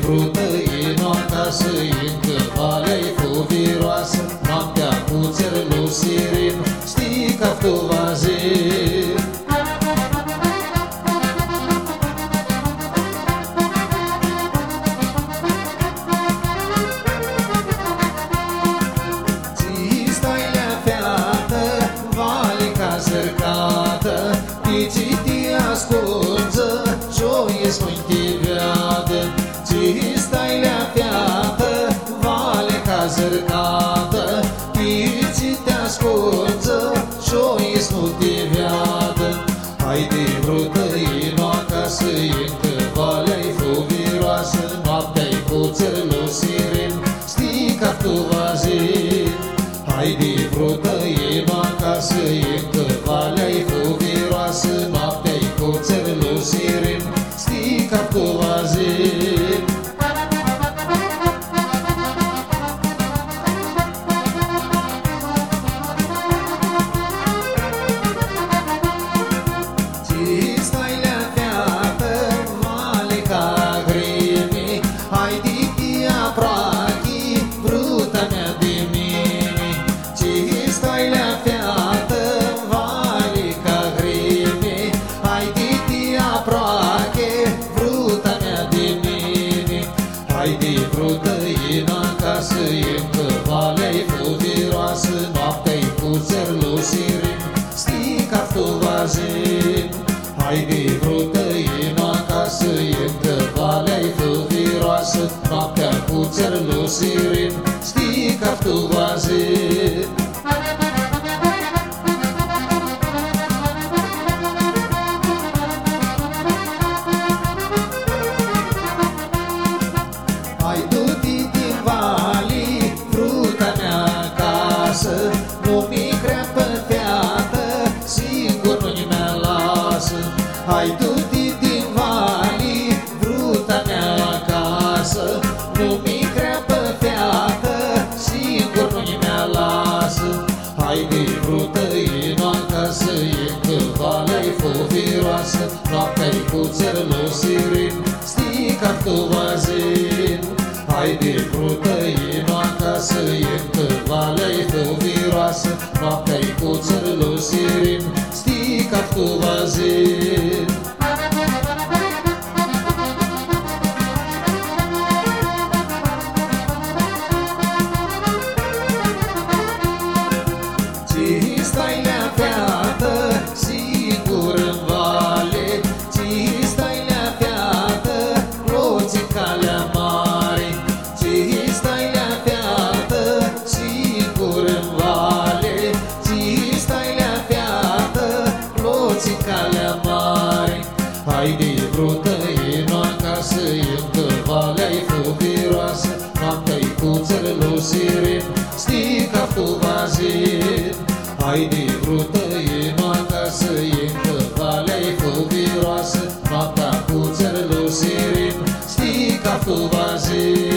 brută e noaptea să încă valea-i fuviroasă, noaptea cu țărul sirin, știi că tu va zi. Ti ascultă, joie sfântii veadă, ci stai la fiată, vale ca zărcată, ti te ascultă, joie sfântii veadă. Haide brută e noaptea să încă valea-i fuviroasă, noaptea-i cu țărul sirin, știi că tu va zi. Haide brută e noaptea să încă valea-i fuviroasă, noaptea-i cu țărul sirin, știi că tu va zi. Haide brută e noaptea să încă valea-i fuviroasă, noaptea-i cu țărul sirin, știi că tu va zi. Haide brută e noaptea să încă valea-i fuviroasă, noaptea cu țărul sirin, știi că tu va zi. Hai du-te din vali, bruta mea acasă, nu-mi creapă feată, singur nu-i mea lasă. Haide brută e noaptea să încă valea-i fuviroasă, noaptea-i cu țărul sirin, știi că tu va zi. Haide brută e noaptea să încă valea-i fuviroasă, noaptea-i cu țărul sirin, știi că tu va zi. Stai la feată, sigur în vale, ci stai la feată, roți în calea mare. Ci stai la feată, sigur în vale, ci stai la feată, roți în calea mare. Haide brută e noaptea să încă valea-i fuviroasă, noaptea-i cu țărul sirin, știi că tu va zi. Haide brută e noaptea să încă valea-i fuviroasă, noaptea cu țărul sirin, știi că tu va zi.